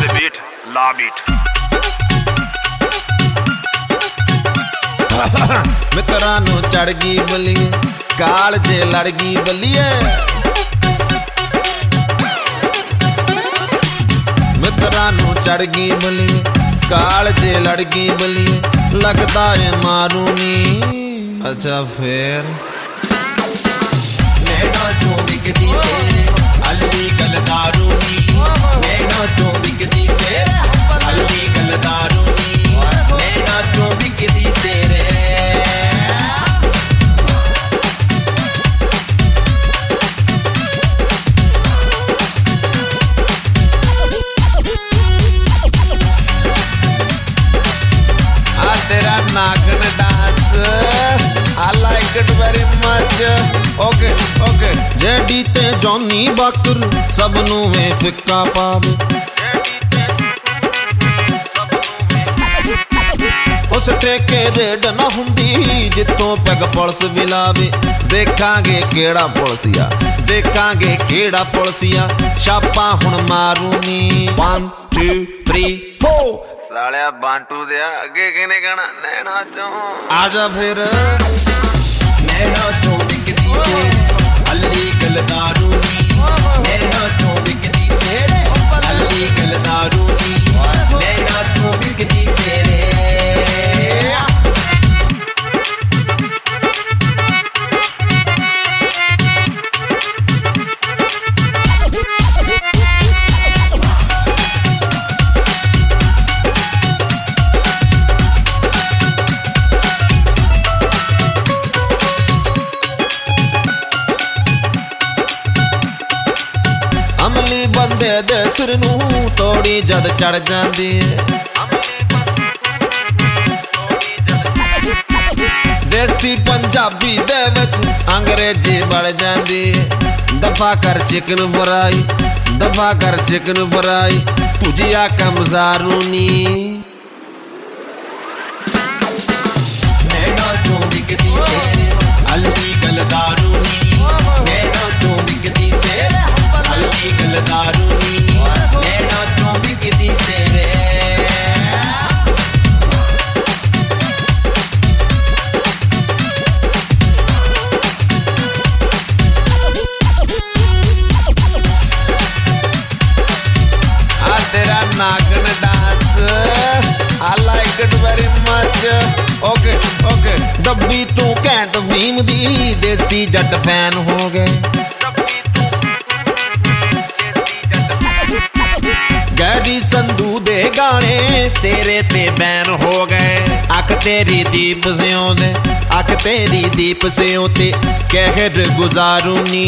the beat, la beat. मित्रां नूं चढ़ गई बलिए काल जे लड़ गई बलिए मित्रां नूं चढ़ गई बलिए काल जे लड़ गई बलिए लगदा है मारू नी अच्छा फिर नैना चों बिकदी तेरे अल्ली गल दारू नी नैना चों बिकदी तेरे अल्ली गल दारू नी नैना चों बिकदी तेरे तेरा नागन dance I like it very much okay okay जेडी ते जॉनी बकर सब नू में फिक्का पावे उस ठेके रेड ना हुंदी जितों पैग पुलिस बिलावे देखांगे केड़ा पुलिसिया छापा हुण मारूनी 1 2 3 4 सालिया बांटू दिया अगे किने गाना नैना चों आजा फिर नैना चों बिकदी तेरे अल्ली गल दारू नी नैना चों बिकदी तेरे अल्ली गल दारू नी नैना चों बिकदी तेरे अमली बंदे दे सिर नूं तोड़ी जद चढ़ जांदी देसी पंजाबी दे विच अंग्रेजी बढ़ जांदी दफा कर चिकन फ्राई भुजिया कमजारू नी नैना चों बिकदी तेरे अल्ली गल दारू नी नैना चों बिकदी तेरे अल्ली गल दारू नी नैना चों बिकदी तेरे तेरा नागन dance I like it very much okay okay डब्बी तू कैंट भीम दी देसी जट फैन हो गए गैरी संधू दे गाने तेरे ते बैन हो गए अख तेरी दीप सियों ते कहर गुजारू नी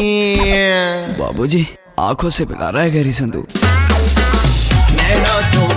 बाबूजी आंखों से पिला रहा है गैरी संधू नैना चों